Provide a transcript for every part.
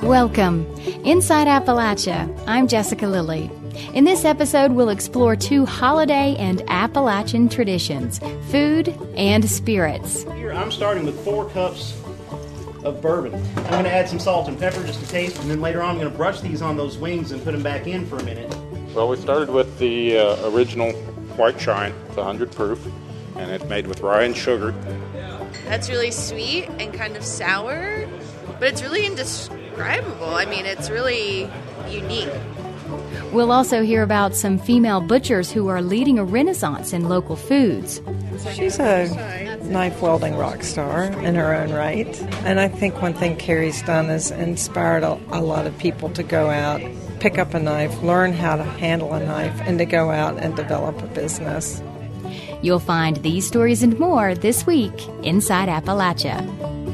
Welcome. Inside Appalachia, I'm Jessica Lilly. In this episode, we'll explore two holiday and Appalachian traditions, food and spirits. Here, I'm starting with 4 cups of bourbon. I'm going to add some salt and pepper just to taste, and then later on I'm going to brush these on those wings and put them back in for a minute. Well, we started with the original White Shine. It's 100 proof, and it's made with rye and sugar. That's really sweet and kind of sour, but it's really indescribable. I mean, it's really unique. We'll also hear about some female butchers who are leading a renaissance in local foods. She's a knife welding rock star in her own right. And I think one thing Carrie's done is inspired a lot of people to go out, pick up a knife, learn how to handle a knife, and to go out and develop a business. You'll find these stories and more this week inside Appalachia.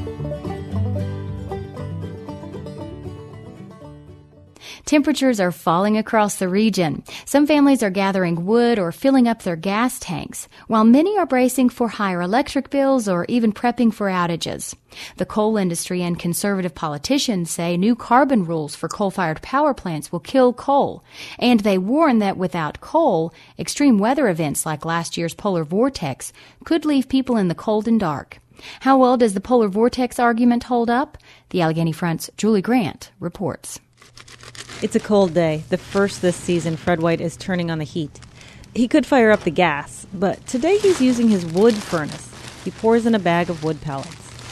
Temperatures are falling across the region. Some families are gathering wood or filling up their gas tanks, while many are bracing for higher electric bills or even prepping for outages. The coal industry and conservative politicians say new carbon rules for coal-fired power plants will kill coal, and they warn that without coal, extreme weather events like last year's polar vortex could leave people in the cold and dark. How well does the polar vortex argument hold up? The Allegheny Front's Julie Grant reports. It's a cold day, the first this season Fred White is turning on the heat. He could fire up the gas, but today he's using his wood furnace. He pours in a bag of wood pellets.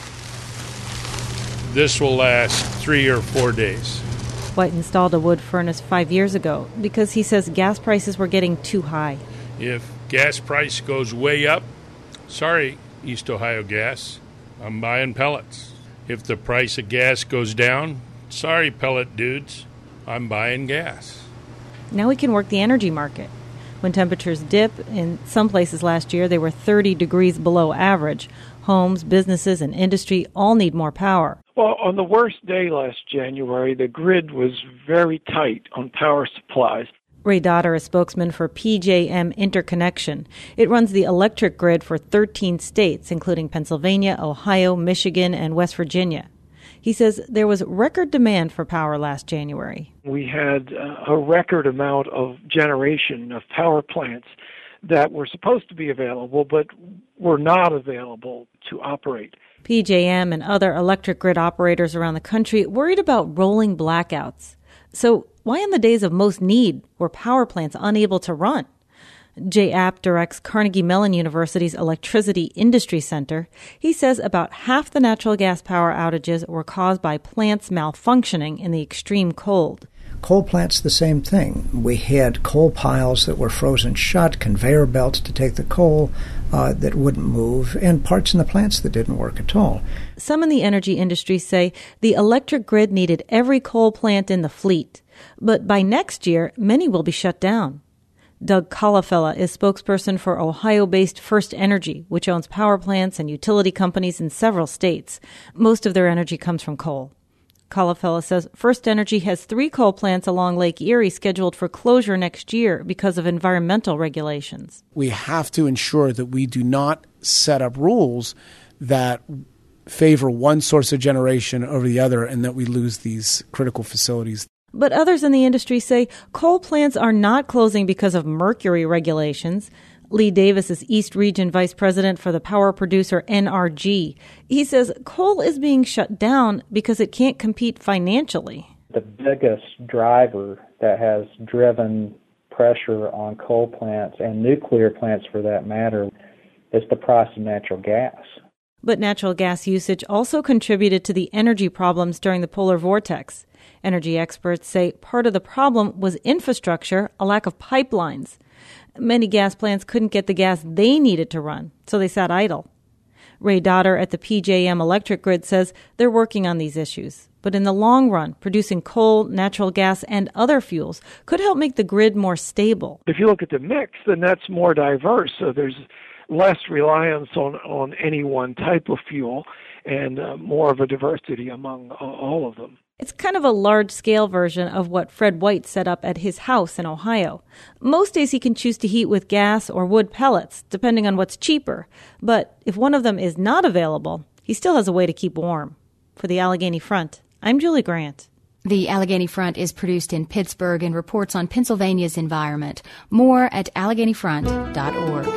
This will last 3 or 4 days. White installed a wood furnace 5 years ago because he says gas prices were getting too high. If gas price goes way up, sorry, East Ohio Gas, I'm buying pellets. If the price of gas goes down, sorry, pellet dudes, I'm buying gas. Now we can work the energy market. When temperatures dip, in some places last year they were 30 degrees below average. Homes, businesses, and industry all need more power. Well, on the worst day last January, the grid was very tight on power supplies. Ray Dotter is spokesman for PJM Interconnection. It runs the electric grid for 13 states, including Pennsylvania, Ohio, Michigan, and West Virginia. He says there was record demand for power last January. We had a record amount of generation of power plants that were supposed to be available, but were not available to operate. PJM and other electric grid operators around the country worried about rolling blackouts. So why in the days of most need were power plants unable to run? Jay App directs Carnegie Mellon University's Electricity Industry Center. He says about half the natural gas power outages were caused by plants malfunctioning in the extreme cold. Coal plants, the same thing. We had coal piles that were frozen shut, conveyor belts to take the coal that wouldn't move, and parts in the plants that didn't work at all. Some in the energy industry say the electric grid needed every coal plant in the fleet. But by next year, many will be shut down. Doug Colafella is spokesperson for Ohio-based First Energy, which owns power plants and utility companies in several states. Most of their energy comes from coal. Colafella says First Energy has 3 coal plants along Lake Erie scheduled for closure next year because of environmental regulations. We have to ensure that we do not set up rules that favor one source of generation over the other and that we lose these critical facilities. But others in the industry say coal plants are not closing because of mercury regulations. Lee Davis is East Region Vice President for the power producer NRG. He says coal is being shut down because it can't compete financially. The biggest driver that has driven pressure on coal plants and nuclear plants for that matter is the price of natural gas. But natural gas usage also contributed to the energy problems during the polar vortex. Energy experts say part of the problem was infrastructure, a lack of pipelines. Many gas plants couldn't get the gas they needed to run, so they sat idle. Ray Dotter at the PJM Electric Grid says they're working on these issues. But in the long run, producing coal, natural gas, and other fuels could help make the grid more stable. If you look at the mix, then that's more diverse, so there's less reliance on any one type of fuel and more of a diversity among all of them. It's kind of a large-scale version of what Fred White set up at his house in Ohio. Most days he can choose to heat with gas or wood pellets, depending on what's cheaper. But if one of them is not available, he still has a way to keep warm. For the Allegheny Front, I'm Julie Grant. The Allegheny Front is produced in Pittsburgh and reports on Pennsylvania's environment. More at AlleghenyFront.org.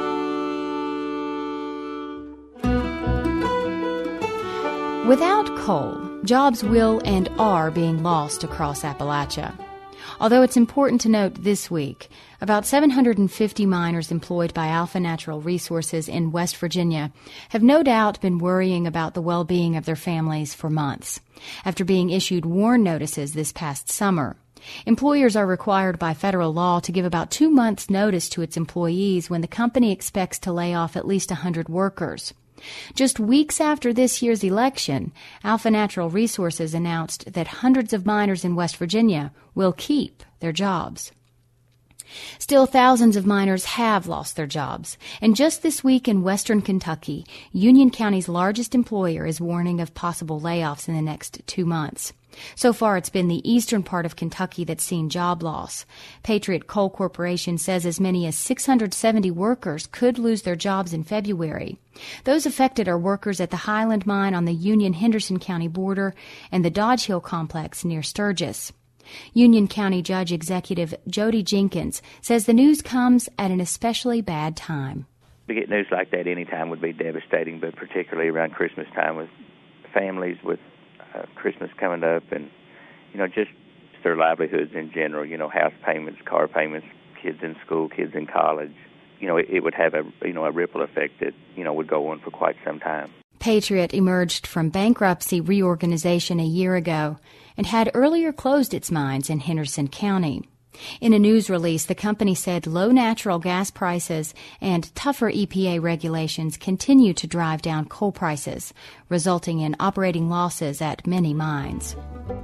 Without coal, jobs will and are being lost across Appalachia. Although it's important to note this week, about 750 miners employed by Alpha Natural Resources in West Virginia have no doubt been worrying about the well-being of their families for months, after being issued warn notices this past summer. Employers are required by federal law to give about 2 months' notice to its employees when the company expects to lay off at least 100 workers. Just weeks after this year's election, Alpha Natural Resources announced that hundreds of miners in West Virginia will keep their jobs. Still, thousands of miners have lost their jobs. And just this week in western Kentucky, Union County's largest employer is warning of possible layoffs in the next 2 months. So far, it's been the eastern part of Kentucky that's seen job loss. Patriot Coal Corporation says as many as 670 workers could lose their jobs in February. Those affected are workers at the Highland Mine on the Union-Henderson County border and the Dodge Hill Complex near Sturgis. Union County Judge Executive Jody Jenkins says the news comes at an especially bad time. To get news like that any time would be devastating, but particularly around Christmas time with families with Christmas coming up and, just their livelihoods in general, house payments, car payments, kids in school, kids in college. It would have a ripple effect that, would go on for quite some time. Patriot emerged from bankruptcy reorganization a year ago and had earlier closed its mines in Henderson County. In a news release, the company said low natural gas prices and tougher EPA regulations continue to drive down coal prices, resulting in operating losses at many mines.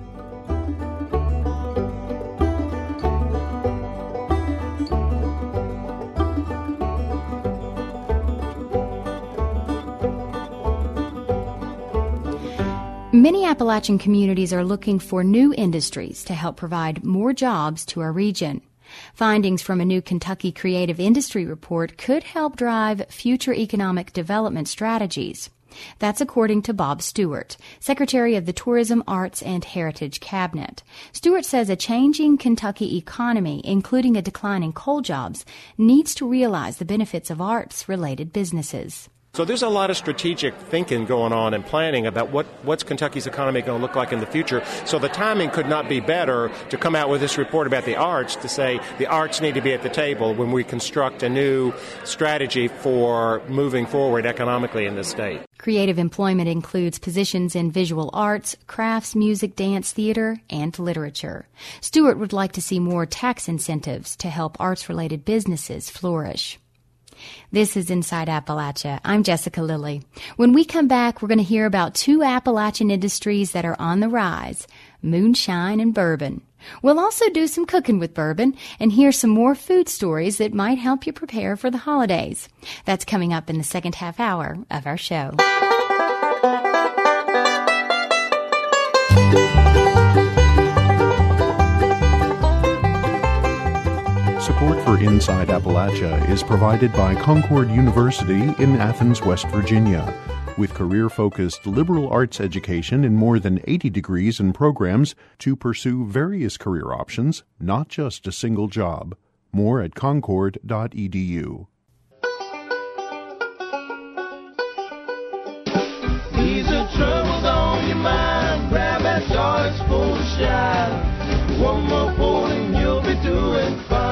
Many Appalachian communities are looking for new industries to help provide more jobs to our region. Findings from a new Kentucky Creative Industry Report could help drive future economic development strategies. That's according to Bob Stewart, Secretary of the Tourism, Arts, and Heritage Cabinet. Stewart says a changing Kentucky economy, including a decline in coal jobs, needs to realize the benefits of arts-related businesses. So there's a lot of strategic thinking going on and planning about what's Kentucky's economy going to look like in the future. So the timing could not be better to come out with this report about the arts, to say the arts need to be at the table when we construct a new strategy for moving forward economically in the state. Creative employment includes positions in visual arts, crafts, music, dance, theater, and literature. Stewart would like to see more tax incentives to help arts-related businesses flourish. This is Inside Appalachia. I'm Jessica Lilly. When we come back, we're going to hear about 2 Appalachian industries that are on the rise, moonshine and bourbon. We'll also do some cooking with bourbon and hear some more food stories that might help you prepare for the holidays. That's coming up in the second half hour of our show. Support for Inside Appalachia is provided by Concord University in Athens, West Virginia. With career-focused liberal arts education in more than 80 degrees and programs to pursue various career options, not just a single job. More at concord.edu. These are troubles on your mind. Grab that short spoon to shine. One more pour and you'll be doing fine.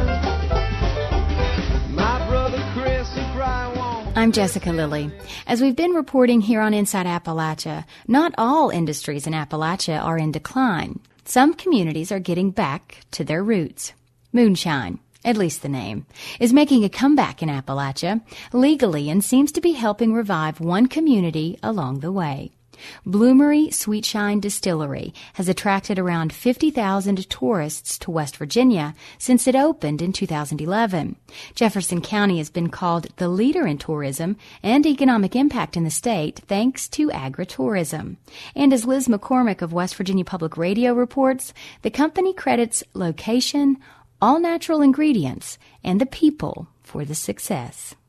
My brother Chris and Fry won't. I'm Jessica Lilly. As we've been reporting here on Inside Appalachia, not all industries in Appalachia are in decline. Some communities are getting back to their roots. Moonshine, at least the name, is making a comeback in Appalachia legally and seems to be helping revive one community along the way. Bloomery Sweetshine Distillery has attracted around 50,000 tourists to West Virginia since it opened in 2011. Jefferson County has been called the leader in tourism and economic impact in the state thanks to agritourism. And as Liz McCormick of West Virginia Public Radio reports, the company credits location, all natural ingredients, and the people for the success.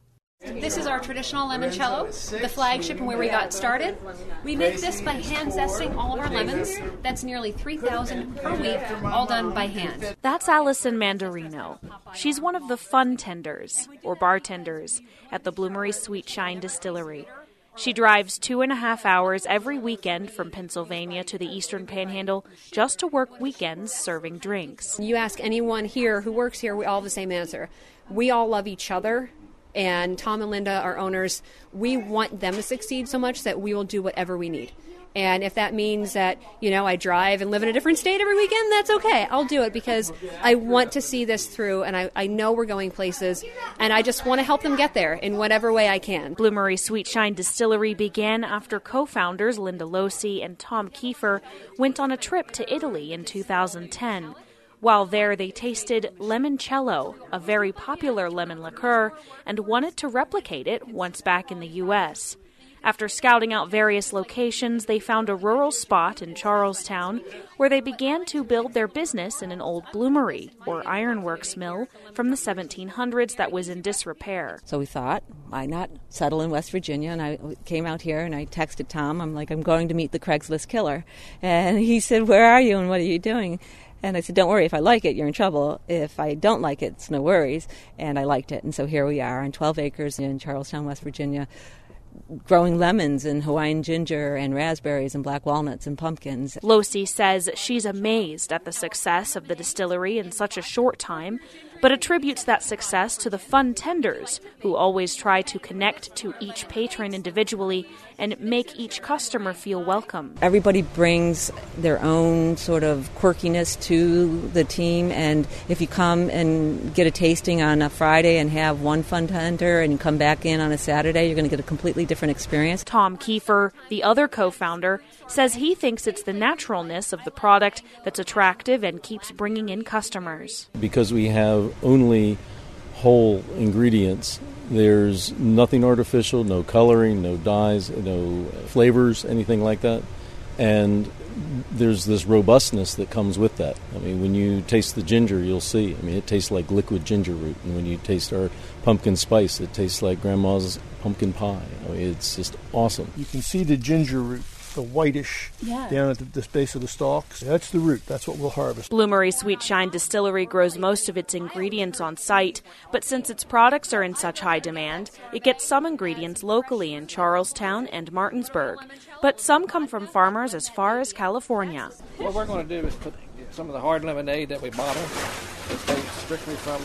This is our traditional limoncello, the flagship and where we got started. We make this by hand zesting all of our lemons. That's nearly 3,000 per week, all done by hand. That's Allison Mandarino. She's one of the fun tenders, or bartenders, at the Bloomery Sweet Shine Distillery. She drives 2.5 hours every weekend from Pennsylvania to the Eastern Panhandle just to work weekends serving drinks. You ask anyone here who works here, we all have the same answer. We all love each other. And Tom and Linda, our owners, we want them to succeed so much that we will do whatever we need. And if that means that, I drive and live in a different state every weekend, that's okay. I'll do it because I want to see this through, and I know we're going places, and I just want to help them get there in whatever way I can. Bloomery Sweet Shine Distillery began after co-founders Linda Losi and Tom Kiefer went on a trip to Italy in 2010. While there, they tasted limoncello, a very popular lemon liqueur, and wanted to replicate it once back in the U.S. After scouting out various locations, they found a rural spot in Charlestown where they began to build their business in an old bloomery, or ironworks mill, from the 1700s that was in disrepair. So we thought, why not settle in West Virginia? And I came out here and I texted Tom. I'm going to meet the Craigslist killer. And he said, where are you and what are you doing? And I said, don't worry, if I like it, you're in trouble. If I don't like it, it's no worries. And I liked it. And so here we are on 12 acres in Charlestown, West Virginia, growing lemons and Hawaiian ginger and raspberries and black walnuts and pumpkins. Losi says she's amazed at the success of the distillery in such a short time, but attributes that success to the fun tenders who always try to connect to each patron individually and make each customer feel welcome. Everybody brings their own sort of quirkiness to the team, and if you come and get a tasting on a Friday and have one fun tender and you come back in on a Saturday, you're going to get a completely different experience. Tom Kiefer, the other co-founder, says he thinks it's the naturalness of the product that's attractive and keeps bringing in customers. Because we have only whole ingredients, there's nothing artificial, no coloring, no dyes, no flavors, anything like that. And there's this robustness that comes with that. I mean, when you taste the ginger, you'll see. I mean, it tastes like liquid ginger root. And when you taste our pumpkin spice, it tastes like Grandma's pumpkin pie. I mean, it's just awesome. You can see the ginger root, the whitish down at the base of the stalks. That's the root. That's what we'll harvest. Bloomery Sweet Shine Distillery grows most of its ingredients on site, but since its products are in such high demand, it gets some ingredients locally in Charlestown and Martinsburg. But some come from farmers as far as California. What we're going to do is put some of the hard lemonade that we bottle, it's made strictly from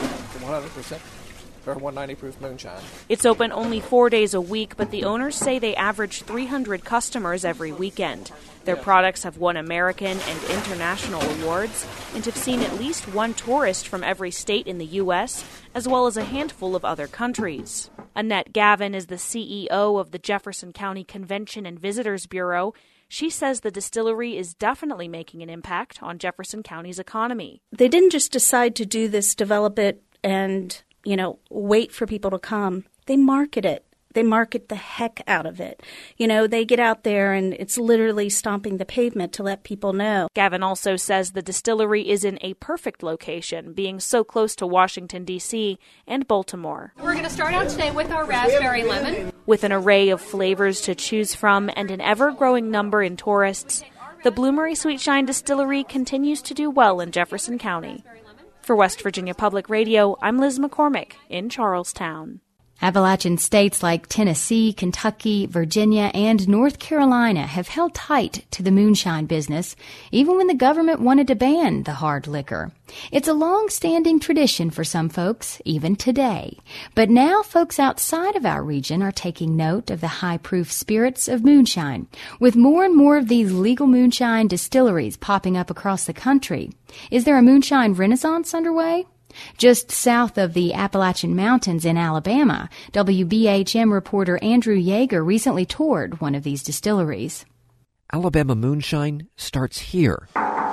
100%. Or 190 proof moonshine. It's open only 4 days a week, but the owners say they average 300 customers every weekend. Their products have won American and international awards and have seen at least one tourist from every state in the U.S., as well as a handful of other countries. Annette Gavin is the CEO of the Jefferson County Convention and Visitors Bureau. She says the distillery is definitely making an impact on Jefferson County's economy. They didn't just decide to do this, develop it, and wait for people to come. They market it. They market the heck out of it. They get out there and it's literally stomping the pavement to let people know. Gavin also says the distillery is in a perfect location, being so close to Washington, D.C. and Baltimore. We're going to start out today with our raspberry lemon. With an array of flavors to choose from and an ever-growing number in tourists, the Bloomery Sweet Shine Distillery continues to do well in Jefferson County. For West Virginia Public Radio, I'm Liz McCormick in Charlestown. Appalachian states like Tennessee, Kentucky, Virginia, and North Carolina have held tight to the moonshine business, even when the government wanted to ban the hard liquor. It's a long-standing tradition for some folks, even today. But now folks outside of our region are taking note of the high-proof spirits of moonshine, with more and more of these legal moonshine distilleries popping up across the country. Is there a moonshine renaissance underway? Just south of the Appalachian Mountains in Alabama, WBHM reporter Andrew Yeager recently toured one of these distilleries. Alabama moonshine starts here,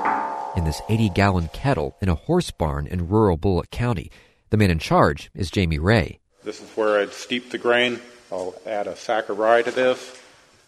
in this 80-gallon kettle in a horse barn in rural Bullock County. The man in charge is Jamie Ray. This is where I'd steep the grain. I'll add a sack of rye to this.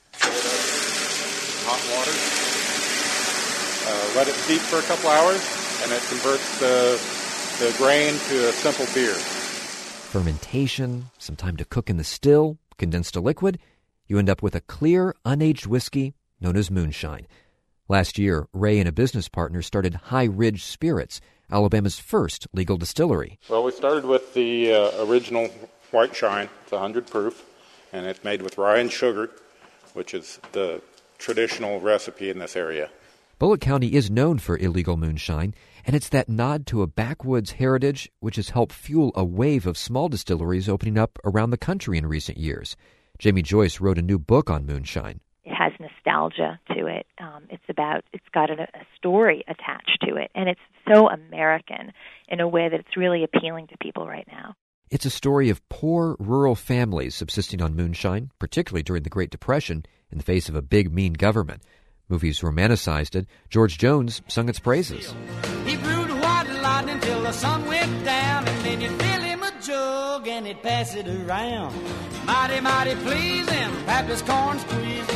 Hot water. Let it steep for a couple hours, and it converts the grain to a simple beer. fermentation, some time to cook in the still, condensed to liquid, you end up with a clear, unaged whiskey known as moonshine. Last year, Ray and a business partner started High Ridge Spirits, Alabama's first legal distillery. Well, we started with the original white shine. It's 100 proof, and it's made with rye and sugar, which is the traditional recipe in this area. Bullitt County is known for illegal moonshine, and it's that nod to a backwoods heritage which has helped fuel a wave of small distilleries opening up around the country in recent years. Jamie Joyce wrote a new book on moonshine. It has nostalgia to it. It's got a story attached to it, and it's so American in a way that it's really appealing to people right now. It's a story of poor rural families subsisting on moonshine, particularly during the Great Depression, in the face of a big, mean government. Movies romanticized it. George Jones sung its praises. He brewed white lightning till the sun went down, and then you'd fill him a jug and he'd pass it around. Mighty, mighty pleasing, Pappy's corn squeezing.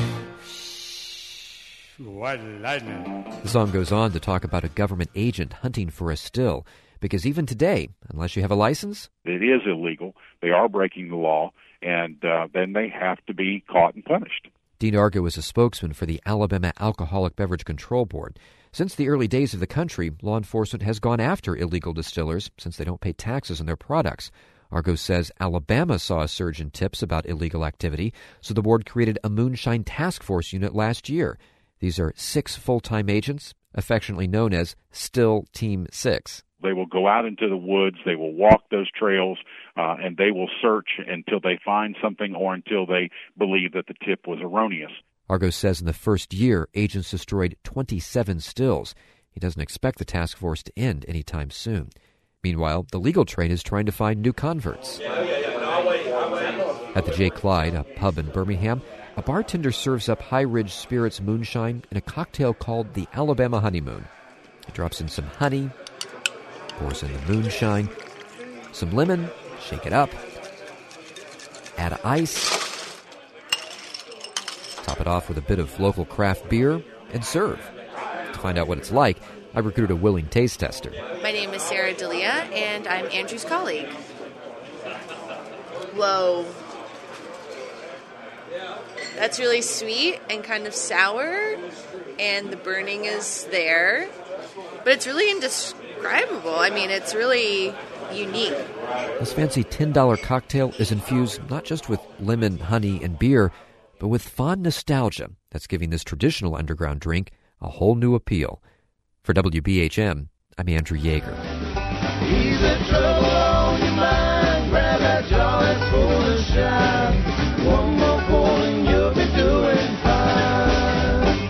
White lightning. The song goes on to talk about a government agent hunting for a still, because even today, unless you have a license, it is illegal. They are breaking the law, and then they have to be caught and punished. Dean Argo is a spokesman for the Alabama Alcoholic Beverage Control Board. Since the early days of the country, law enforcement has gone after illegal distillers since they don't pay taxes on their products. Argo says Alabama saw a surge in tips about illegal activity, so the board created a moonshine task force unit last year. These are 6 full-time agents, affectionately known as Still Team 6. They will go out into the woods, they will walk those trails, and they will search until they find something or until they believe that the tip was erroneous. Argo says in the first year, agents destroyed 27 stills. He doesn't expect the task force to end anytime soon. Meanwhile, the legal trade is trying to find new converts. At the J. Clyde, a pub in Birmingham, a bartender serves up High Ridge Spirits moonshine in a cocktail called the Alabama Honeymoon. He drops in some honey, pours in the moonshine, some lemon, shake it up, add ice, top it off with a bit of local craft beer, and serve. To find out what it's like, I recruited a willing taste tester. My name is Sarah D'Elia, and I'm Andrew's colleague. Whoa. That's really sweet and kind of sour, and the burning is there, but it's really indescribable. I mean, it's really unique. This fancy $10 cocktail is infused not just with lemon, honey, and beer, but with fond nostalgia that's giving this traditional underground drink a whole new appeal. For WBHM, I'm Andrew Yeager. He's in trouble on your mind. Grab that jar, it's full of shine. One more pour and you'll be doing fine.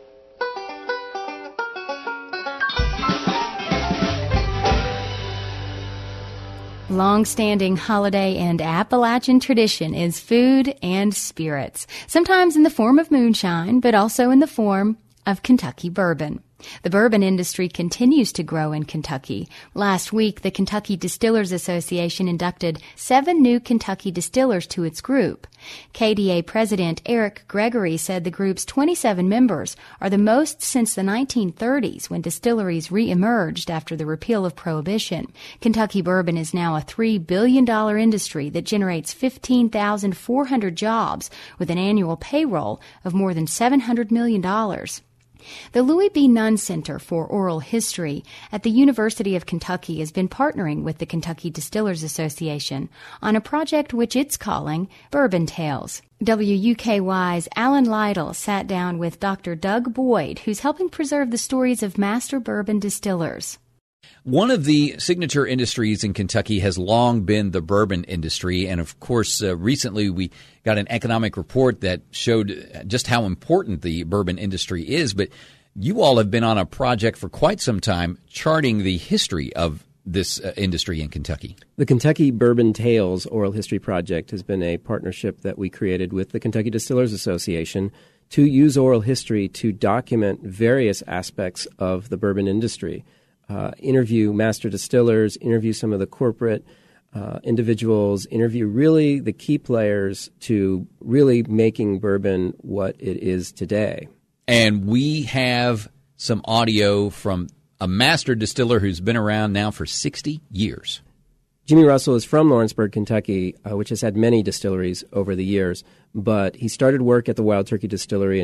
Long-standing holiday and Appalachian tradition is food and spirits, sometimes in the form of moonshine, but also in the form of Kentucky bourbon. The bourbon industry continues to grow in Kentucky. Last week, the Kentucky Distillers Association inducted 7 new Kentucky distillers to its group. KDA President Eric Gregory said the group's 27 members are the most since the 1930s, when distilleries reemerged after the repeal of Prohibition. Kentucky bourbon is now a $3 billion industry that generates 15,400 jobs with an annual payroll of more than $700 million. The Louis B. Nunn Center for Oral History at the University of Kentucky has been partnering with the Kentucky Distillers Association on a project which it's calling Bourbon Tales. WUKY's Alan Lytle sat down with Dr. Doug Boyd, who's helping preserve the stories of master bourbon distillers. One of the signature industries in Kentucky has long been the bourbon industry. And, of course, recently we got an economic report that showed just how important the bourbon industry is. But you all have been on a project for quite some time charting the history of this industry in Kentucky. The Kentucky Bourbon Tales Oral History Project has been a partnership that we created with the Kentucky Distillers Association to use oral history to document various aspects of the bourbon industry. Interview master distillers, interview some of the corporate individuals, interview really the key players to really making bourbon what it is today. And we have some audio from a master distiller who's been around now for 60 years. Jimmy Russell is from Lawrenceburg, Kentucky, which has had many distilleries over the years, but he started work at the Wild Turkey Distillery in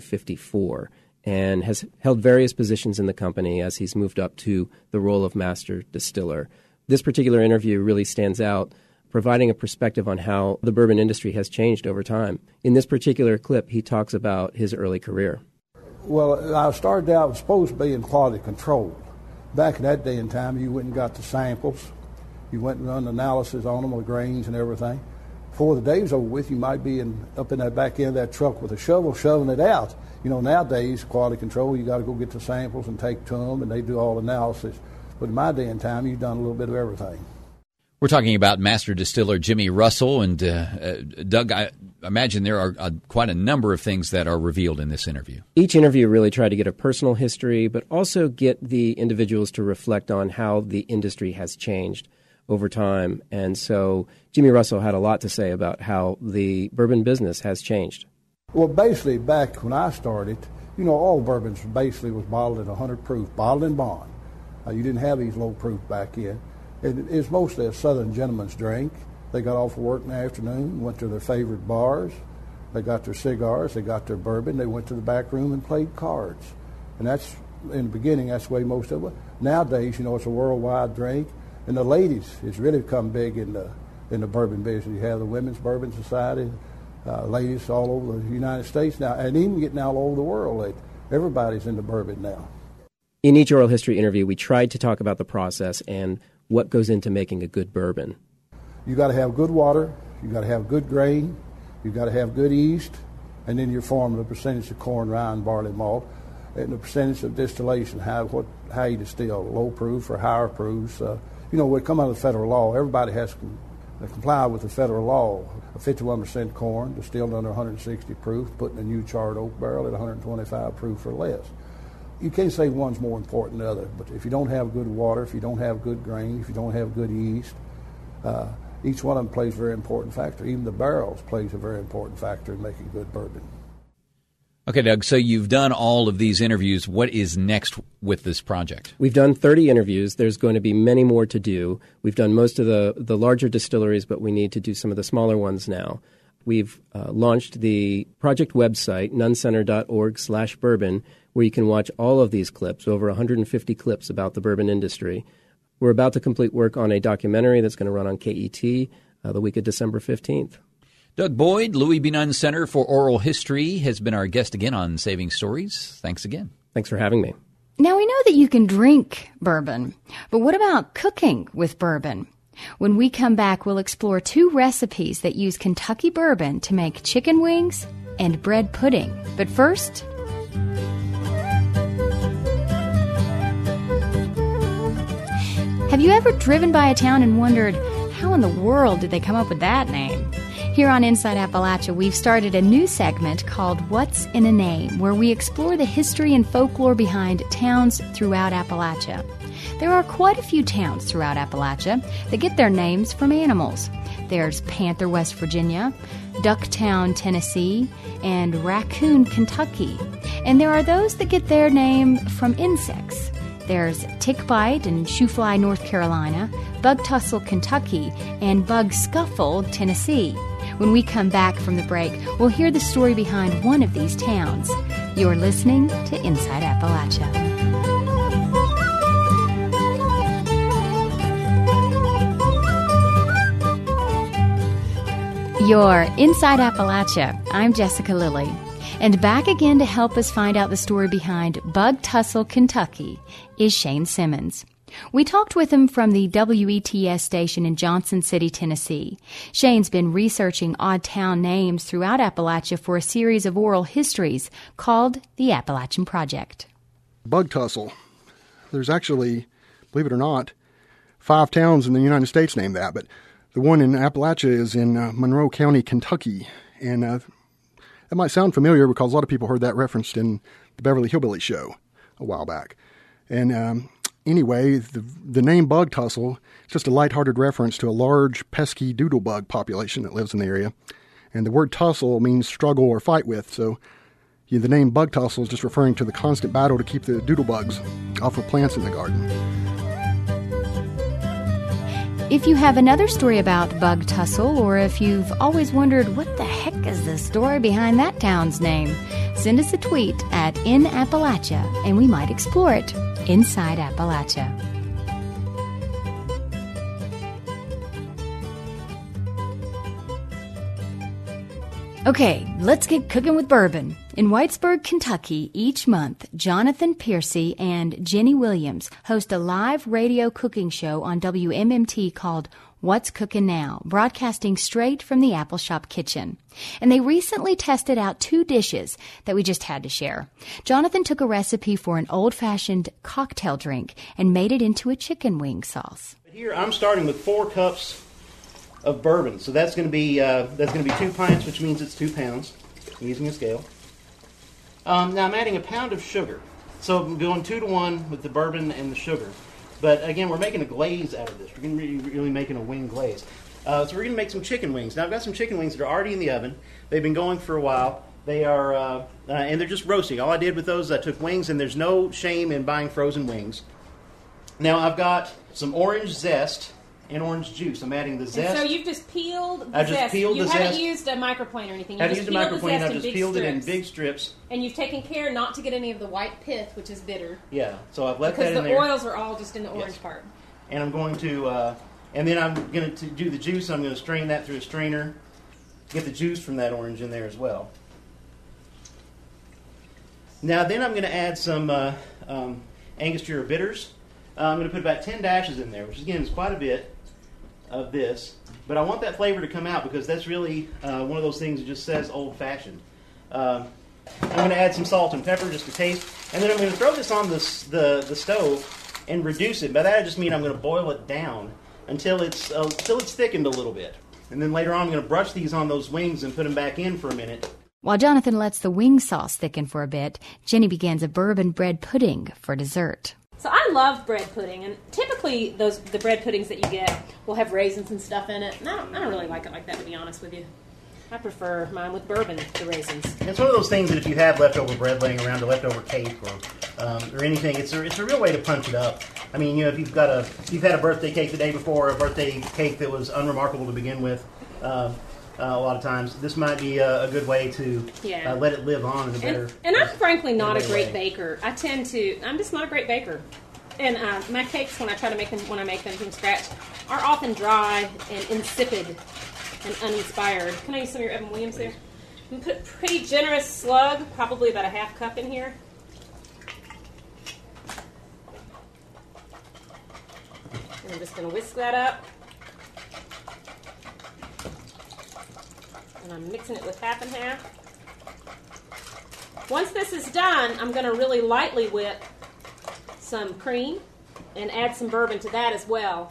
1954 and has held various positions in the company as he's moved up to the role of master distiller. This particular interview really stands out, providing a perspective on how the bourbon industry has changed over time. In this particular clip, he talks about his early career. Well, I started out supposed to be in quality control. Back in that day and time, you went and got the samples. You went and run analysis on them, the grains and everything. Before the day's over with, you might be up in that back end of that truck with a shovel shoving it out. You know, nowadays, quality control, you got to go get the samples and take to them, and they do all the analysis. But in my day and time, you've done a little bit of everything. We're talking about master distiller Jimmy Russell. And Doug, I imagine there are quite a number of things that are revealed in this interview. Each interview really tried to get a personal history, but also get the individuals to reflect on how the industry has changed over time. And so Jimmy Russell had a lot to say about how the bourbon business has changed. Well, basically, back when I started, you know, all bourbons basically was bottled at 100 proof, bottled in bond. You didn't have these low proof back in. It's mostly a Southern gentleman's drink. They got off of work in the afternoon, went to their favorite bars. They got their cigars, they got their bourbon. They went to the back room and played cards. And that's, in the beginning, that's the way most of it. Nowadays, you know, it's a worldwide drink. And the ladies, it's really become big in the bourbon business. You have the Women's Bourbon Society, ladies all over the United States now, and even getting out all over the world. Everybody's into bourbon now. In each oral history interview, we tried to talk about the process and what goes into making a good bourbon. You got to have good water, you got to have good grain, you got to have good yeast, and then you're forming the percentage of corn, rye, and barley malt, and the percentage of distillation, how you distill, low proof or higher proofs. You know, when it come out of the federal law, everybody has to comply with the federal law. 51% corn, distilled under 160 proof, put in a new charred oak barrel at 125 proof or less. You can't say one's more important than the other, but if you don't have good water, if you don't have good grain, if you don't have good yeast, each one of them plays a very important factor. Even the barrels plays a very important factor in making good bourbon. Okay, Doug, so you've done all of these interviews. What is next with this project? We've done 30 interviews. There's going to be many more to do. We've done most of the larger distilleries, but we need to do some of the smaller ones now. We've launched the project website, nuncenter.org/bourbon, where you can watch all of these clips, over 150 clips about the bourbon industry. We're about to complete work on a documentary that's going to run on KET the week of December 15th. Doug Boyd, Louis B. Nunn Center for Oral History, has been our guest again on Saving Stories. Thanks again. Thanks for having me. Now, we know that you can drink bourbon, but what about cooking with bourbon? When we come back, we'll explore 2 recipes that use Kentucky bourbon to make chicken wings and bread pudding. But first, have you ever driven by a town and wondered, how in the world did they come up with that name? Here on Inside Appalachia, we've started a new segment called What's in a Name, where we explore the history and folklore behind towns throughout Appalachia. There are quite a few towns throughout Appalachia that get their names from animals. There's Panther, West Virginia, Ducktown, Tennessee, and Raccoon, Kentucky. And there are those that get their name from insects. There's Tick Bite in Shoofly, North Carolina, Bug Tussle, Kentucky, and Bug Scuffle, Tennessee. When we come back from the break, we'll hear the story behind one of these towns. You're listening to Inside Appalachia. You're Inside Appalachia. I'm Jessica Lilly. And back again to help us find out the story behind Bug Tussle, Kentucky, is Shane Simmons. We talked with him from the WETS station in Johnson City, Tennessee. Shane's been researching odd town names throughout Appalachia for a series of oral histories called the Appalachian Project. Bug Tussle. There's actually, believe it or not, 5 towns in the United States named that, but the one in Appalachia is in Monroe County, Kentucky, and that might sound familiar because a lot of people heard that referenced in the Beverly Hillbillies show a while back. And anyway, the name Bug Tussle is just a lighthearted reference to a large, pesky doodlebug population that lives in the area. And the word tussle means struggle or fight with, so the name Bug Tussle is just referring to the constant battle to keep the doodlebugs off of plants in the garden. If you have another story about bug tussle, or if you've always wondered what the heck is the story behind that town's name, send us a tweet at @InAppalachia, and we might explore it inside Appalachia. Okay, let's get cooking with bourbon. In Whitesburg, Kentucky, each month, Jonathan Piercy and Jenny Williams host a live radio cooking show on WMMT called What's Cooking Now, broadcasting straight from the Apple Shop kitchen. And they recently tested out 2 dishes that we just had to share. Jonathan took a recipe for an old-fashioned cocktail drink and made it into a chicken wing sauce. Here I'm starting with 4 cups of bourbon, so that's going to be 2 pints, which means it's 2 pounds. I'm using a scale. Now I'm adding a pound of sugar, so I'm going 2 to 1 with the bourbon and the sugar. But again, we're making a glaze out of this. We're going to be really making a wing glaze. So we're going to make some chicken wings. Now I've got some chicken wings that are already in the oven. They've been going for a while. They are, and they're just roasting. All I did with those, I took wings, and there's no shame in buying frozen wings. Now I've got some orange zest and orange juice. I'm adding the zest. And so you've just peeled the I've zest. just peeled you the haven't zest. used a microplane or anything. I haven't used a microplane. I've just peeled it in big strips. And you've taken care not to get any of the white pith, which is bitter. Yeah, so I've left that in there. Because the oils are all just in the orange part. And I'm going to, and then I'm going to do the juice. I'm going to strain that through a strainer. Get the juice from that orange in there as well. Now then I'm going to add some Angostura bitters. I'm going to put about 10 dashes in there, which again is quite a bit of this, but I want that flavor to come out because that's really one of those things that just says old-fashioned. I'm going to add some salt and pepper just to taste, and then I'm going to throw this on the stove and reduce it. By that I just mean I'm going to boil it down until it's thickened a little bit, and then later on I'm going to brush these on those wings and put them back in for a minute. While Jonathan lets the wing sauce thicken for a bit, Jenny begins a bourbon bread pudding for dessert. So I love bread pudding, and typically the bread puddings that you get will have raisins and stuff in it. And I don't really like it like that, to be honest with you. I prefer mine with bourbon, the raisins. It's one of those things that if you have leftover bread laying around, or leftover cake, or anything, it's a real way to punch it up. I mean, if you've had a birthday cake the day before, a birthday cake that was unremarkable to begin with, a lot of times this might be a good way to let it live on in a better. And I'm frankly not a great baker. I'm just not a great baker. And my cakes, when I make them from scratch, are often dry and insipid and uninspired. Can I use some of your Evan Williams there? I'm going to put a pretty generous slug, probably about a half cup in here. And I'm just going to whisk that up. And I'm mixing it with half and half. Once this is done, I'm going to really lightly whip some cream and add some bourbon to that as well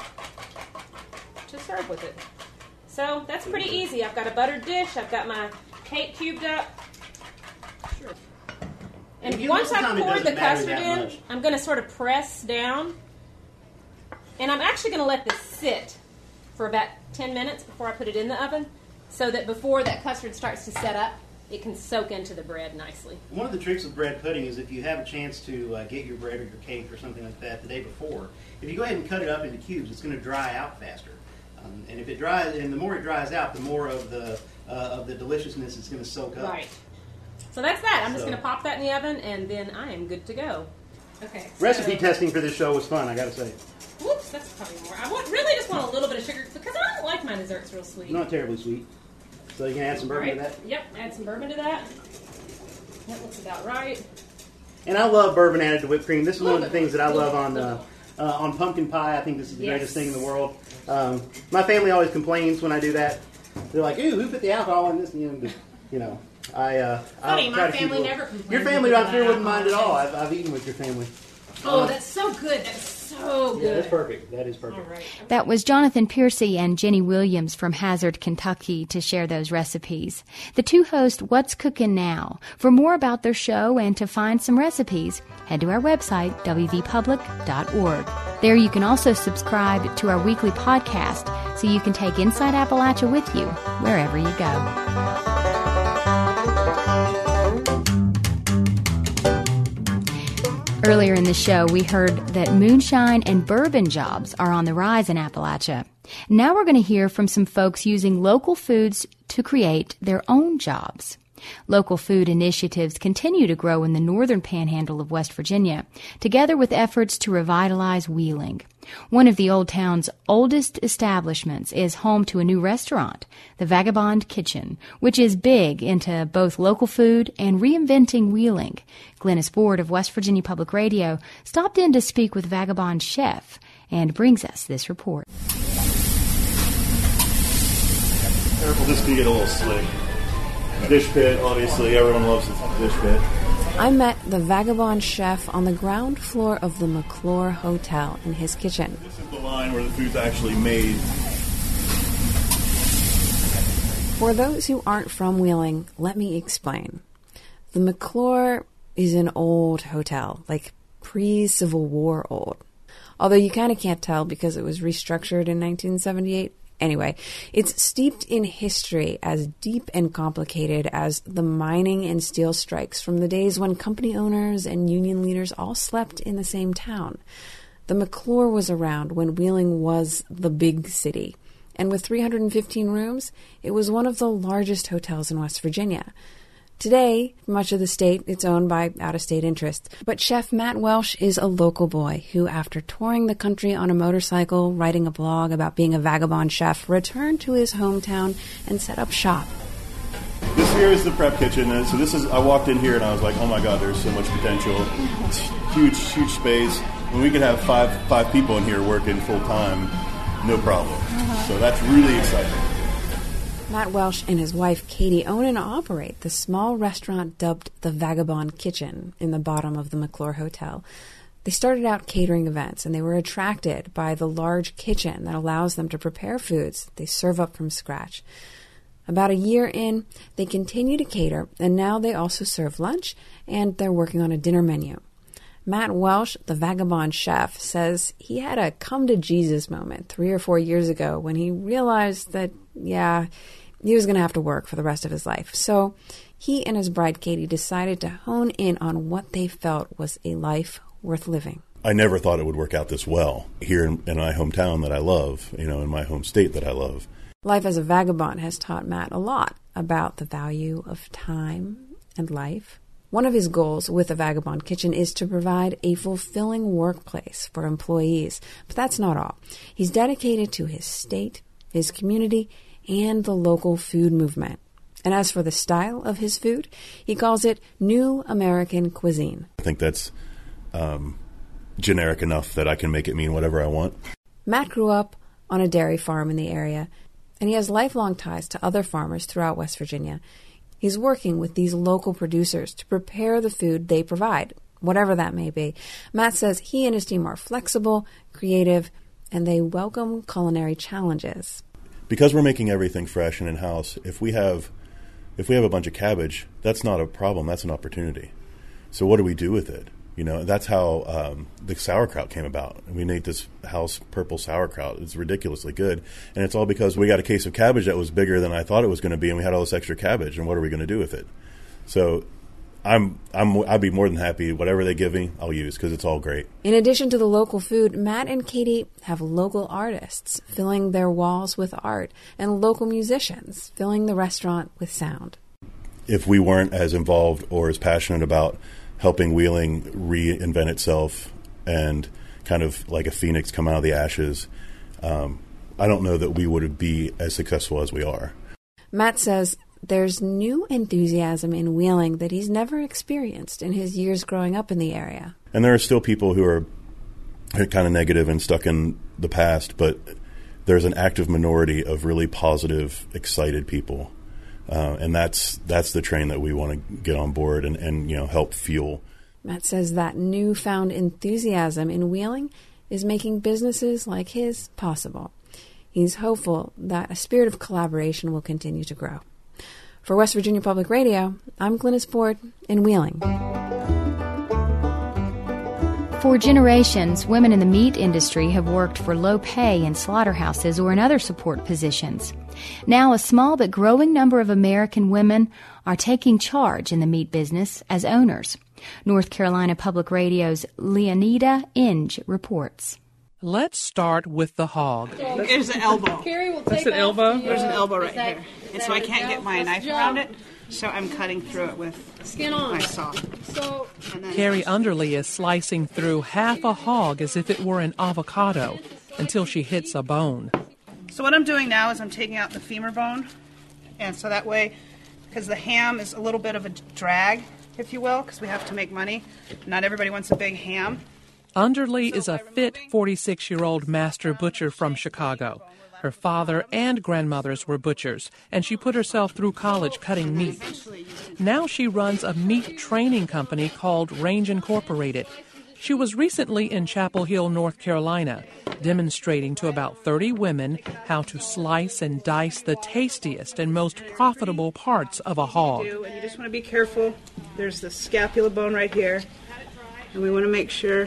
to serve with it. So that's pretty easy. I've got a buttered dish. I've got my cake cubed up. Sure. And once I've poured the custard in, I'm going to sort of press down. And I'm actually going to let this sit for about 10 minutes before I put it in the oven, so that before that custard starts to set up, it can soak into the bread nicely. One of the tricks with bread pudding is if you have a chance to get your bread or your cake or something like that the day before, if you go ahead and cut it up into cubes, it's going to dry out faster. And if it dries, and the more it dries out, the more of the deliciousness it's going to soak up. Right. So that's that. I'm just going to pop that in the oven, and then I am good to go. Okay. Recipe testing for this show was fun, I got to say. Whoops, that's probably more. I really just want a little bit of sugar because I don't like my desserts real sweet. Not terribly sweet. So you can add some bourbon to that? Yep, add some bourbon to that. That looks about right. And I love bourbon added to whipped cream. This is one of the things that I love on pumpkin pie. I think this is the greatest thing in the world. My family always complains when I do that. They're like, "Ooh, who put the alcohol in this?" I Funny, try my to family keep never complains. Your family, I'm sure, wouldn't mind at all. I've eaten with your family. Oh, that's so good. That's so good. Yeah, that's perfect. That is perfect. All right. That was Jonathan Piercy and Jenny Williams from Hazard, Kentucky, to share those recipes. The two host What's Cooking Now. For more about their show and to find some recipes, head to our website, wvpublic.org. There you can also subscribe to our weekly podcast so you can take Inside Appalachia with you wherever you go. Earlier in the show, we heard that moonshine and bourbon jobs are on the rise in Appalachia. Now we're going to hear from some folks using local foods to create their own jobs. Local food initiatives continue to grow in the northern panhandle of West Virginia, together with efforts to revitalize Wheeling. One of the old town's oldest establishments is home to a new restaurant, the Vagabond Kitchen, which is big into both local food and reinventing Wheeling. Glennis Ford of West Virginia Public Radio stopped in to speak with Vagabond chef and brings us this report. Careful, this can get a little slick. Dish pit, obviously, everyone loves the dish pit. I met the Vagabond chef on the ground floor of the McClure Hotel in his kitchen. This is the line where the food's actually made. For those who aren't from Wheeling, let me explain. The McClure is an old hotel, like pre-Civil War old. Although you kind of can't tell because it was restructured in 1978. Anyway, it's steeped in history as deep and complicated as the mining and steel strikes from the days when company owners and union leaders all slept in the same town. The McClure was around when Wheeling was the big city, and with 315 rooms, it was one of the largest hotels in West Virginia. Today, much of the state is owned by out-of-state interests, but Chef Matt Welsh is a local boy who, after touring the country on a motorcycle, writing a blog about being a vagabond chef, returned to his hometown and set up shop. This here is the prep kitchen. And so I walked in here and I was like, oh my God, there's so much potential. It's huge, huge space. And we could have five people in here working full time, no problem. So that's really exciting. Matt Welsh and his wife Katie own and operate the small restaurant dubbed the Vagabond Kitchen in the bottom of the McClure Hotel. They started out catering events, and they were attracted by the large kitchen that allows them to prepare foods they serve up from scratch. About a year in, they continue to cater, and now they also serve lunch, and they're working on a dinner menu. Matt Welsh, the Vagabond chef, says he had a come-to-Jesus moment 3 or 4 years ago when he realized that, he was going to have to work for the rest of his life. So he and his bride, Katie, decided to hone in on what they felt was a life worth living. I never thought it would work out this well here in my hometown that I love, in my home state that I love. Life as a vagabond has taught Matt a lot about the value of time and life. One of his goals with the Vagabond Kitchen is to provide a fulfilling workplace for employees. But that's not all. He's dedicated to his state, his community, and the local food movement. And as for the style of his food, he calls it New American Cuisine. I think that's generic enough that I can make it mean whatever I want. Matt grew up on a dairy farm in the area, and he has lifelong ties to other farmers throughout West Virginia. He's working with these local producers to prepare the food they provide, whatever that may be. Matt says he and his team are flexible, creative, and they welcome culinary challenges. Because we're making everything fresh and in-house, if we have a bunch of cabbage, that's not a problem, that's an opportunity. So what do we do with it? That's how the sauerkraut came about. We made this house purple sauerkraut. It's ridiculously good. And it's all because we got a case of cabbage that was bigger than I thought it was going to be, and we had all this extra cabbage, and what are we going to do with it? So I'd be more than happy. Whatever they give me, I'll use because it's all great. In addition to the local food, Matt and Katie have local artists filling their walls with art and local musicians filling the restaurant with sound. If we weren't as involved or as passionate about helping Wheeling reinvent itself and kind of like a phoenix come out of the ashes, I don't know that we would be as successful as we are. Matt says there's new enthusiasm in Wheeling that he's never experienced in his years growing up in the area. And there are still people who are kind of negative and stuck in the past, but there's an active minority of really positive, excited people. And that's the train that we want to get on board and help fuel. Matt says that newfound enthusiasm in Wheeling is making businesses like his possible. He's hopeful that a spirit of collaboration will continue to grow. For West Virginia Public Radio, I'm Glennis Ford in Wheeling. For generations, women in the meat industry have worked for low pay in slaughterhouses or in other support positions. Now, a small but growing number of American women are taking charge in the meat business as owners. North Carolina Public Radio's Leonida Inge reports. Let's start with the hog. There's an elbow. Carrie will That's take an elbow? off There's an elbow right that- here. And so I can't get my knife around it, so I'm cutting through it with Skin on. my saw. So Carrie Underly is slicing through half a hog as if it were an avocado until she hits a bone. So what I'm doing now is I'm taking out the femur bone, and so that way, because the ham is a little bit of a drag, if you will, because we have to make money. Not everybody wants a big ham. Underly is a fit 46-year-old master butcher from Chicago. Her father and grandmothers were butchers, and she put herself through college cutting meat. Now she runs a meat training company called Range Incorporated. She was recently in Chapel Hill, North Carolina, demonstrating to about 30 women how to slice and dice the tastiest and most profitable parts of a hog. And you just want to be careful. There's the scapula bone right here, and we want to make sure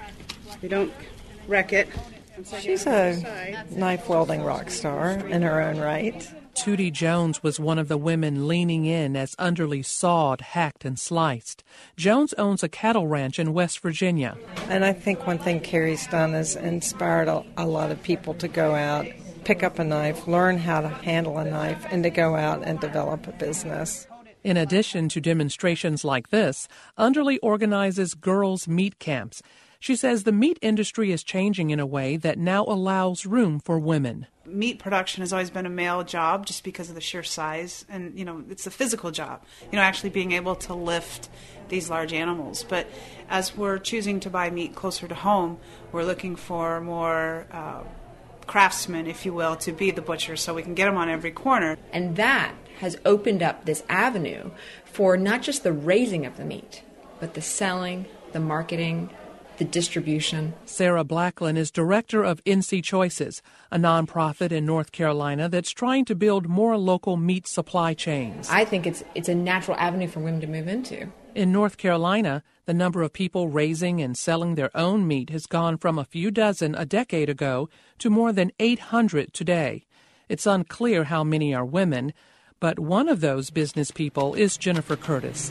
we don't wreck it. She's a knife welding rock star in her own right. Tootie Jones was one of the women leaning in as Underly sawed, hacked, and sliced. Jones owns a cattle ranch in West Virginia. And I think one thing Carrie's done is inspired a lot of people to go out, pick up a knife, learn how to handle a knife, and to go out and develop a business. In addition to demonstrations like this, Underly organizes girls' meat camps. She says the meat industry is changing in a way that now allows room for women. Meat production has always been a male job just because of the sheer size, and it's a physical job, actually being able to lift these large animals. But as we're choosing to buy meat closer to home, we're looking for more craftsmen, if you will, to be the butchers so we can get them on every corner. And that has opened up this avenue for not just the raising of the meat, but the selling, the marketing, the distribution. Sarah Blackland is director of NC Choices, a nonprofit in North Carolina that's trying to build more local meat supply chains. I think it's a natural avenue for women to move into. In North Carolina, the number of people raising and selling their own meat has gone from a few dozen a decade ago to more than 800 today. It's unclear how many are women, but one of those business people is Jennifer Curtis.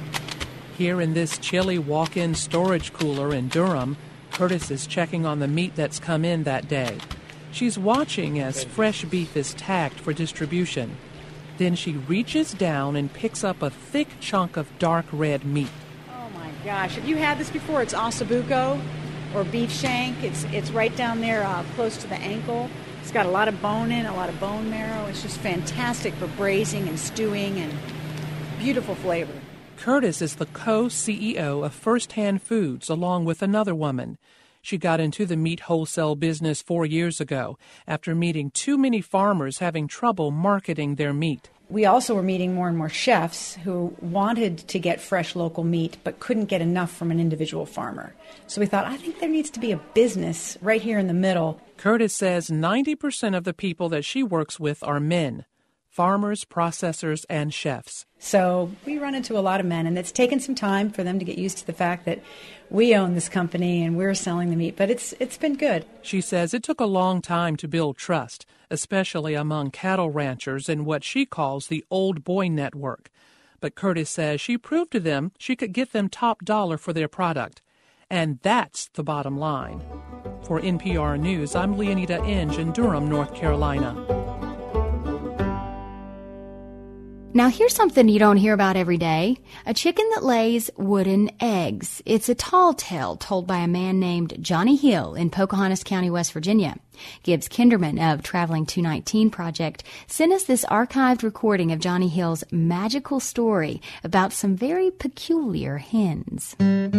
Here in this chilly walk-in storage cooler in Durham, Curtis is checking on the meat that's come in that day. She's watching as fresh beef is tagged for distribution. Then she reaches down and picks up a thick chunk of dark red meat. Oh my gosh, have you had this before? It's ossobuco or beef shank. It's right down there close to the ankle. It's got a lot of bone in, a lot of bone marrow. It's just fantastic for braising and stewing and beautiful flavor. Curtis is the co-CEO of First Hand Foods along with another woman. She got into the meat wholesale business 4 years ago after meeting too many farmers having trouble marketing their meat. We also were meeting more and more chefs who wanted to get fresh local meat but couldn't get enough from an individual farmer. So we thought, I think there needs to be a business right here in the middle. Curtis says 90% of the people that she works with are men. Farmers, processors, and chefs. So we run into a lot of men, and it's taken some time for them to get used to the fact that we own this company and we're selling the meat, but it's been good. She says it took a long time to build trust, especially among cattle ranchers in what she calls the old boy network. But Curtis says she proved to them she could get them top dollar for their product. And that's the bottom line. For NPR News, I'm Leonida Inge in Durham, North Carolina. Now here's something you don't hear about every day. A chicken that lays wooden eggs. It's a tall tale told by a man named Johnny Hill in Pocahontas County, West Virginia. Gibbs Kinderman of Traveling 219 Project sent us this archived recording of Johnny Hill's magical story about some very peculiar hens.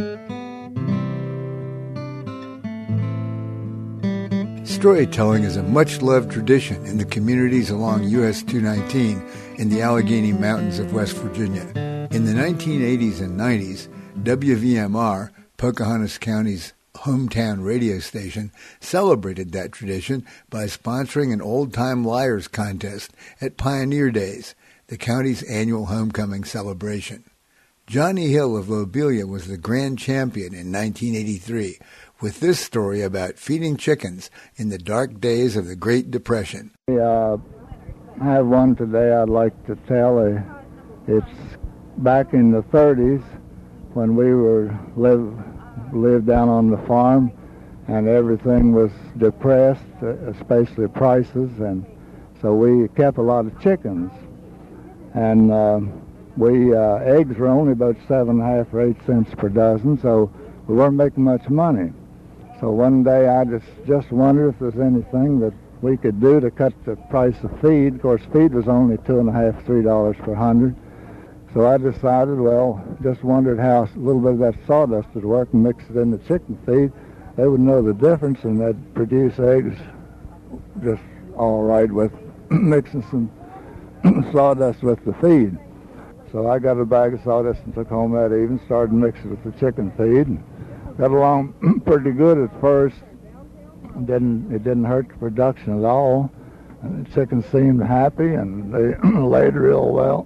Storytelling is a much-loved tradition in the communities along US 219 in the Allegheny Mountains of West Virginia. In the 1980s and 90s, WVMR, Pocahontas County's hometown radio station, celebrated that tradition by sponsoring an Old-Time Liars contest at Pioneer Days, the county's annual homecoming celebration. Johnny Hill of Lobelia was the grand champion in 1983, with this story about feeding chickens in the dark days of the Great Depression. I have one today I'd like to tell. It's back in the 30s. when we lived down on the farm, and everything was depressed, especially prices, and so we kept a lot of chickens. And eggs were only about 7.5 or 8 cents per dozen, so we weren't making much money. So one day I just wondered if there's anything that we could do to cut the price of feed. Of course, feed was only $2.50, $3 per 100. So I decided, just wondered how a little bit of that sawdust would work and mix it in the chicken feed. They would know the difference, and they'd produce eggs just all right with mixing some sawdust with the feed. So I got a bag of sawdust and took home that evening, started mixing with the chicken feed, and got along pretty good at first. It didn't hurt the production at all. And the chickens seemed happy, and they laid real well.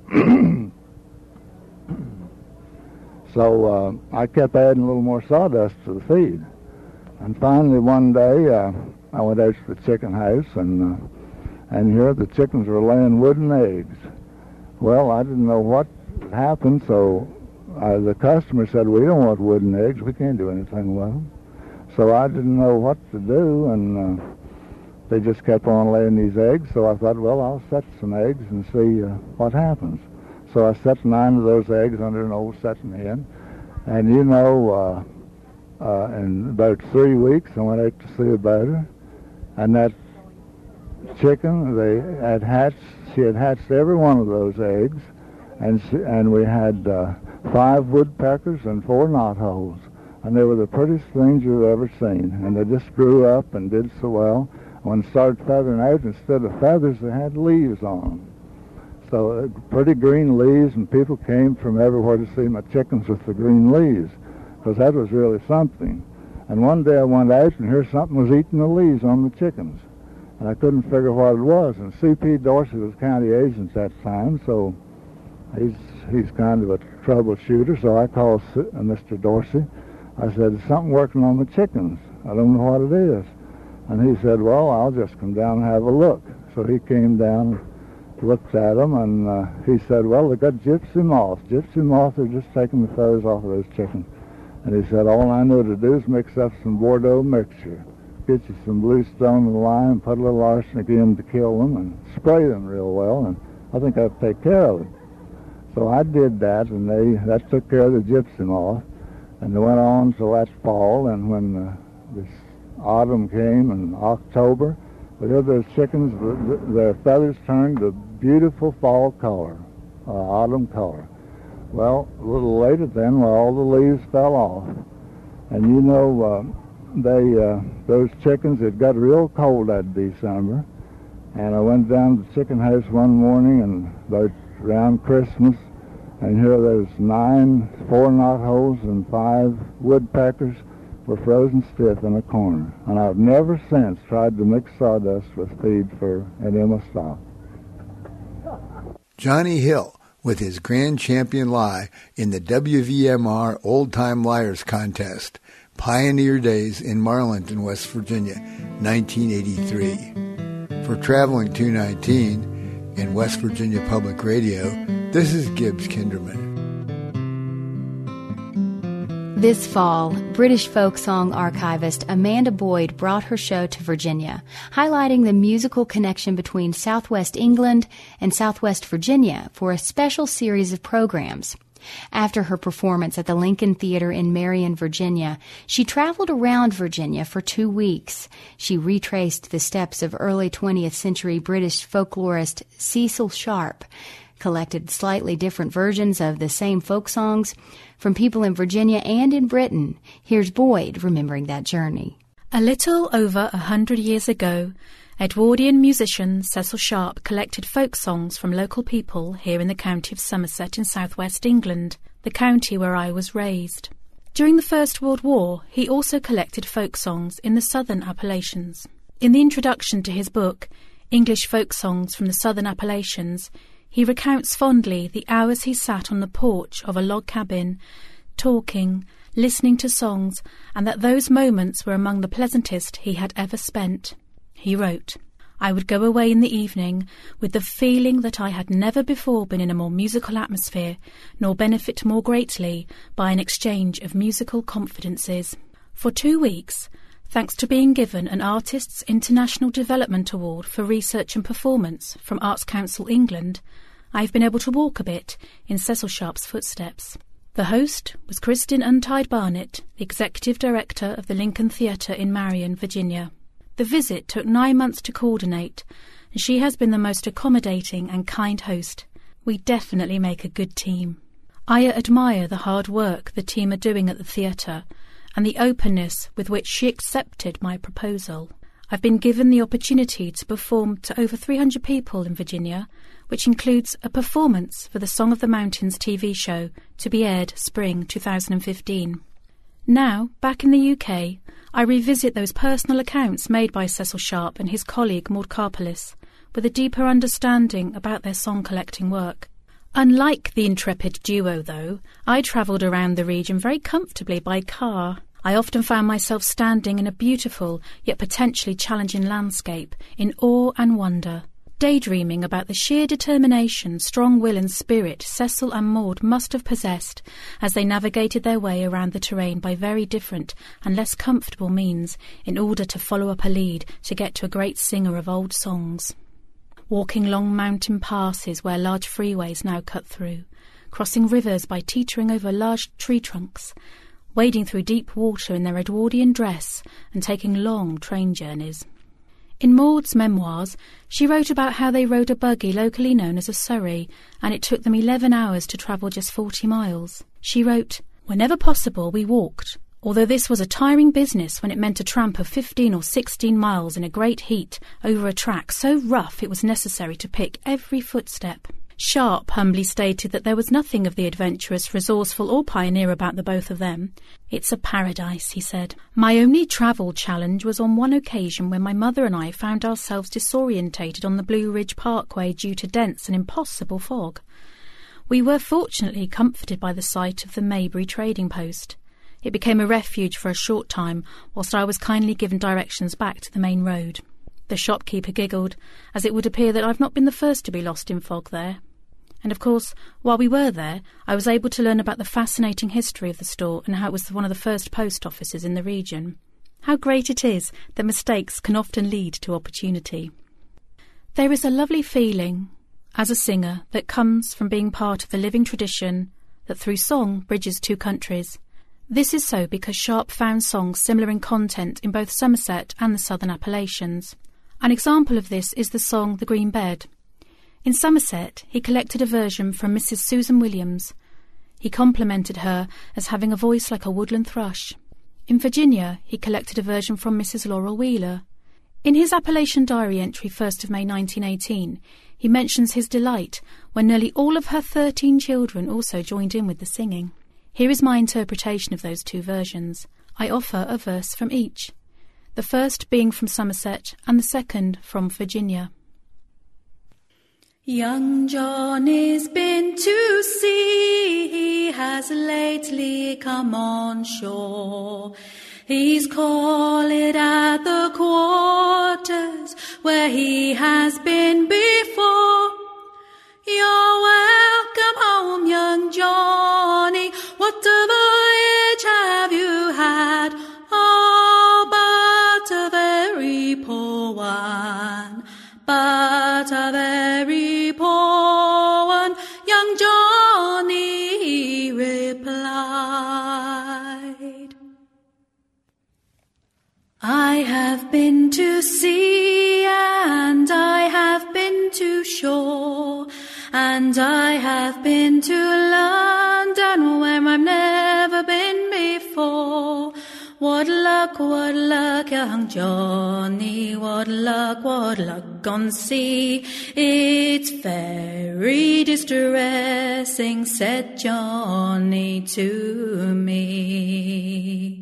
So I kept adding a little more sawdust to the feed. And finally one day I went out to the chicken house, and here the chickens were laying wooden eggs. Well, I didn't know what happened, so the customer said, "We don't want wooden eggs. We can't do anything with them." So I didn't know what to do, and they just kept on laying these eggs. So I thought, I'll set some eggs and see what happens. So I set 9 of those eggs under an old setting hen. And in about 3 weeks, I went out to see about her. And that chicken, she had hatched every one of those eggs. And we had 5 woodpeckers and 4 knotholes. And they were the prettiest things you've ever seen. And they just grew up and did so well. When they started feathering out, instead of feathers, they had leaves on them. So pretty green leaves, and people came from everywhere to see my chickens with the green leaves, because that was really something. And one day I went out, and here something was eating the leaves on the chickens. And I couldn't figure what it was. And C.P. Dorsey was county agent at that time, so he's kind of a troubleshooter. So I called Mr. Dorsey. I said, "There's something working on the chickens. I don't know what it is." And he said, "I'll just come down and have a look." So he came down, looked at them, and he said, "They got gypsy moth. Gypsy moth are just taking the feathers off of those chickens." And he said, "All I know to do is mix up some Bordeaux mixture. Get you some bluestone and lime, put a little arsenic in to kill them, and spray them real well, and I think I'll take care of it." So I did that, and that took care of the gypsy moth. And they went on till that fall, and when this autumn came in October, those chickens, their feathers turned a beautiful fall color, autumn color. Well, a little later then, all the leaves fell off. And those chickens, it got real cold that December. And I went down to the chicken house one morning, and about around Christmas, and here there's 9 4 knotholes and 5 woodpeckers were frozen stiff in a corner. And I've never since tried to mix sawdust with feed for any of my stock. Johnny Hill with his grand champion lie in the WVMR Old Time Liars Contest, Pioneer Days in Marlinton, West Virginia, 1983. For Traveling 219 in West Virginia Public Radio, this is Gibbs Kinderman. This fall, British folk song archivist Amanda Boyd brought her show to Virginia, highlighting the musical connection between Southwest England and Southwest Virginia for a special series of programs. After her performance at the Lincoln Theater in Marion, Virginia, she traveled around Virginia for 2 weeks. She retraced the steps of early 20th century British folklorist Cecil Sharp, collected slightly different versions of the same folk songs from people in Virginia and in Britain. Here's Boyd remembering that journey. A little over 100 years ago, Edwardian musician Cecil Sharp collected folk songs from local people here in the county of Somerset in southwest England, the county where I was raised. During the First World War, he also collected folk songs in the southern Appalachians. In the introduction to his book, English Folk Songs from the Southern Appalachians, he recounts fondly the hours he sat on the porch of a log cabin, talking, listening to songs, and that those moments were among the pleasantest he had ever spent. He wrote, I would go away in the evening with the feeling that I had never before been in a more musical atmosphere, nor benefit more greatly by an exchange of musical confidences. For 2 weeks, thanks to being given an Artists' International Development Award for Research and Performance from Arts Council England, I've been able to walk a bit in Cecil Sharp's footsteps. The host was Kristin Untied Barnett, the Executive Director of the Lincoln Theatre in Marion, Virginia. The visit took 9 months to coordinate, and she has been the most accommodating and kind host. We definitely make a good team. I admire the hard work the team are doing at the theatre and the openness with which she accepted my proposal. I've been given the opportunity to perform to over 300 people in Virginia, which includes a performance for the Song of the Mountains TV show to be aired spring 2015. Now, back in the UK, I revisit those personal accounts made by Cecil Sharp and his colleague Maud Karpeles with a deeper understanding about their song-collecting work. Unlike the intrepid duo, though, I travelled around the region very comfortably by car. I often found myself standing in a beautiful yet potentially challenging landscape in awe and wonder, daydreaming about the sheer determination, strong will and spirit Cecil and Maud must have possessed as they navigated their way around the terrain by very different and less comfortable means in order to follow up a lead to get to a great singer of old songs. Walking long mountain passes where large freeways now cut through, crossing rivers by teetering over large tree trunks, wading through deep water in their Edwardian dress and taking long train journeys. In Maud's memoirs, she wrote about how they rode a buggy locally known as a surrey, and it took them 11 hours to travel just 40 miles. She wrote, "Whenever possible, we walked, although this was a tiring business when it meant a tramp of 15 or 16 miles in a great heat over a track so rough it was necessary to pick every footstep." Sharp humbly stated that there was nothing of the adventurous, resourceful or pioneer about the both of them. "It's a paradise," he said. "My only travel challenge was on one occasion when my mother and I found ourselves disorientated on the Blue Ridge Parkway due to dense and impossible fog. We were fortunately comforted by the sight of the Maybury trading post. It became a refuge for a short time, whilst I was kindly given directions back to the main road." The shopkeeper giggled, as it would appear that I've not been the first to be lost in fog there. And of course, while we were there, I was able to learn about the fascinating history of the store and how it was one of the first post offices in the region. How great it is that mistakes can often lead to opportunity. There is a lovely feeling, as a singer, that comes from being part of the living tradition that through song bridges two countries. This is so because Sharp found songs similar in content in both Somerset and the Southern Appalachians. An example of this is the song The Green Bed. In Somerset, he collected a version from Mrs. Susan Williams. He complimented her as having a voice like a woodland thrush. In Virginia, he collected a version from Mrs. Laurel Wheeler. In his Appalachian Diary entry 1st of May 1918, he mentions his delight when nearly all of her 13 children also joined in with the singing. Here is my interpretation of those two versions. I offer a verse from each, the first being from Somerset and the second from Virginia. Young John is been to sea, he has lately come on shore. He's called at the quarters where he has been before. You're welcome home, young Johnny, what a voyage have you had? Oh, but a very poor one, but a very poor one, young Johnny replied. I have been to sea and I have been to shore, and I have been to London where I've never been before. What luck, young Johnny, what luck on sea. It's very distressing, said Johnny to me.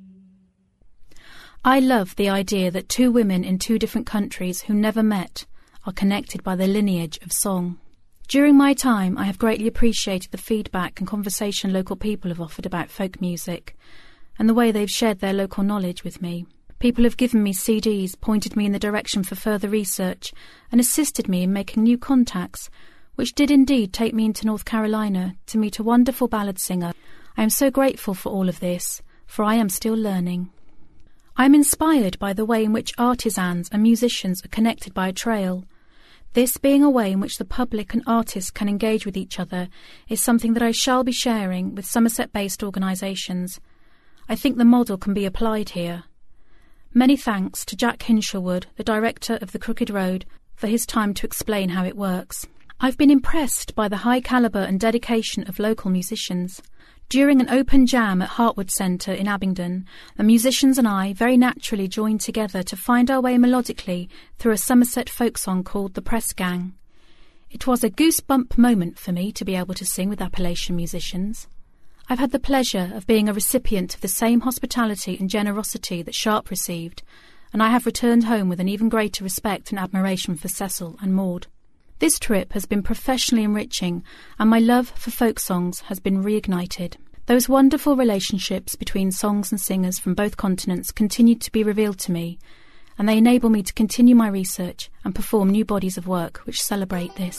I love the idea that two women in two different countries who never met are connected by the lineage of song. During my time, I have greatly appreciated the feedback and conversation local people have offered about folk music, and the way they've shared their local knowledge with me. People have given me CDs, pointed me in the direction for further research, and assisted me in making new contacts, which did indeed take me into North Carolina to meet a wonderful ballad singer. I am so grateful for all of this, for I am still learning. I am inspired by the way in which artisans and musicians are connected by a trail. This being a way in which the public and artists can engage with each other is something that I shall be sharing with Somerset-based organisations. I think the model can be applied here. Many thanks to Jack Hinshelwood, the director of the Crooked Road, for his time to explain how it works. I've been impressed by the high calibre and dedication of local musicians. During an open jam at Hartwood Centre in Abingdon, the musicians and I very naturally joined together to find our way melodically through a Somerset folk song called The Press Gang. It was a goosebump moment for me to be able to sing with Appalachian musicians. I've had the pleasure of being a recipient of the same hospitality and generosity that Sharp received, and I have returned home with an even greater respect and admiration for Cecil and Maud. This trip has been professionally enriching, and my love for folk songs has been reignited. Those wonderful relationships between songs and singers from both continents continue to be revealed to me, and they enable me to continue my research and perform new bodies of work which celebrate this.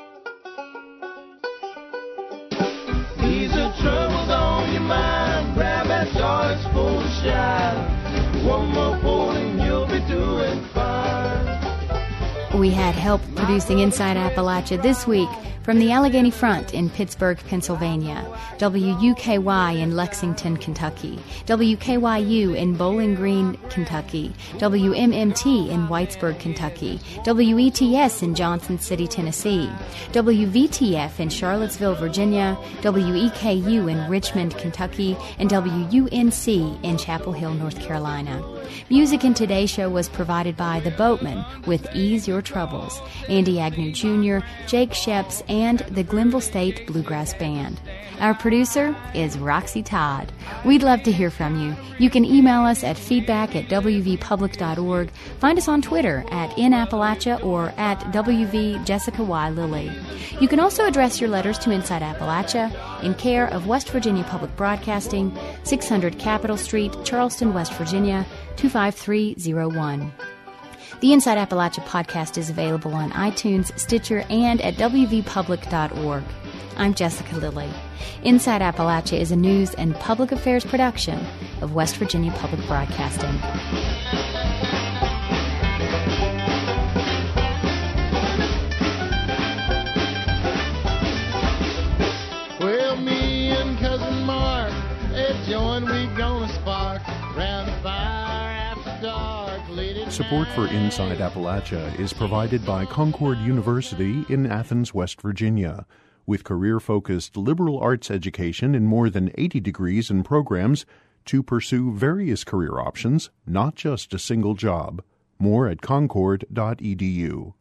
Ease the troubles on your mind, grab that jar, it's full of shine. One more pull and you'll be doing fine. We had help producing Inside Appalachia this week from the Allegheny Front in Pittsburgh, Pennsylvania, WUKY in Lexington, Kentucky, WKYU in Bowling Green, Kentucky, WMMT in Whitesburg, Kentucky, WETS in Johnson City, Tennessee, WVTF in Charlottesville, Virginia, WEKU in Richmond, Kentucky, and WUNC in Chapel Hill, North Carolina. Music in today's show was provided by The Boatmen with Ease Your Troubles, Andy Agnew Jr., Jake Sheps, and the Glenville State Bluegrass Band. Our producer is Roxy Todd. We'd love to hear from you. You can email us at feedback@wvpublic.org. Find us on Twitter @InAppalachia or @WVJessicaYLilly. You can also address your letters to Inside Appalachia in care of West Virginia Public Broadcasting, 600 Capitol Street, Charleston, West Virginia, 25301. The Inside Appalachia podcast is available on iTunes, Stitcher, and at wvpublic.org. I'm Jessica Lilly. Inside Appalachia is a news and public affairs production of West Virginia Public Broadcasting. Well, me and Cousin Mark, a joint we gonna spark round the fire after dark. Support for Inside Appalachia is provided by Concord University in Athens, West Virginia, with career-focused liberal arts education in more than 80 degrees and programs to pursue various career options, not just a single job. More at concord.edu.